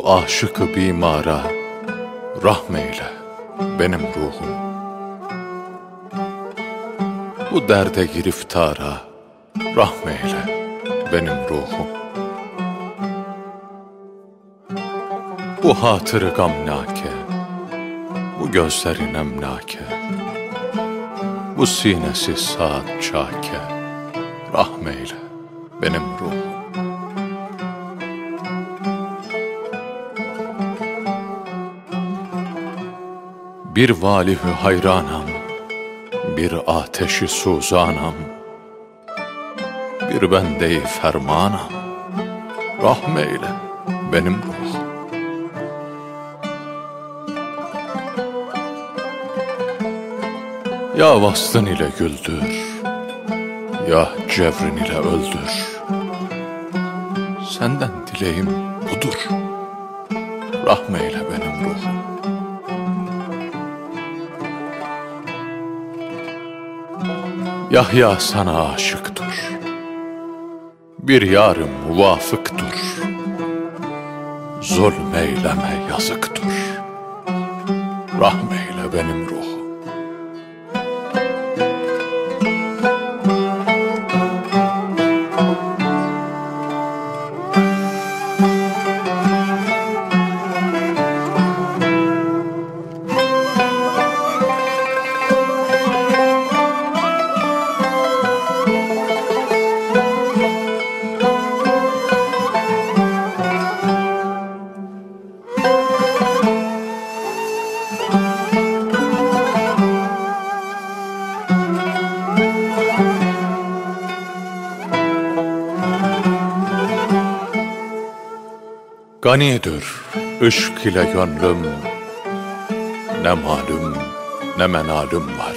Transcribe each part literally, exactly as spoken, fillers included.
Bu aşık-ı bimara rahmeyle benim ruhum. Bu derde giriftara rahmeyle benim ruhum. Bu hatırı gamnake, bu gözleri nemnake, bu sinesi saat çake rahmeyle benim ruhum. Bir valih-i hayranam, bir ateşi suzanam, bir bende-i fermanam, rahmeyle benim ruhum. Ya vasfın ile güldür, ya cevrin ile öldür. Senden dileğim budur, rahmeyle benim ruhum. Yahya sana aşıktır, bir yarım muvafıktır. Zulmeyleme yazıktır, rahmeyle benim ruhum. Ganidir ışk ile gönlüm, ne malum ne menalüm var.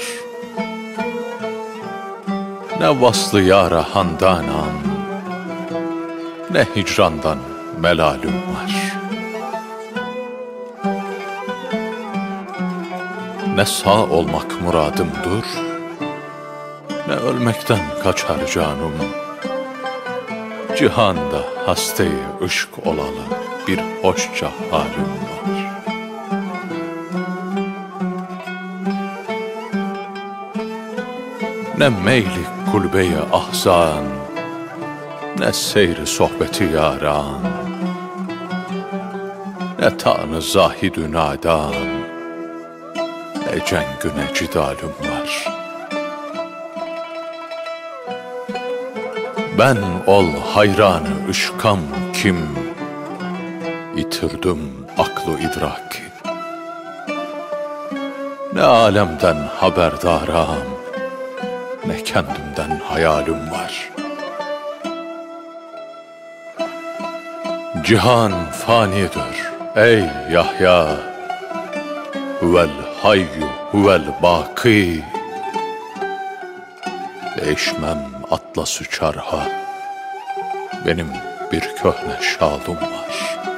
Ne vaslı yâra handanam, ne hicrandan melalüm var. Ne sağ olmak muradımdır, ne ölmekten kaçar canım. Cihanda hastayı ışk olalı bir hoşça halim var. Ne meyli kulbeye ahzan, ne seyri sohbeti yaran, ne tanı zahidü nadan, ne cengü ne cidalüm var. Ben ol hayranı ışkam kim, yitirdim aklı idraki. Ne alemden haberdaram, ne kendimden hayalim var. Cihan fanidir ey Yahya, huvel hayyu huvel baki. Değişmem atlas-ı çarha, benim bir köhne şalım var.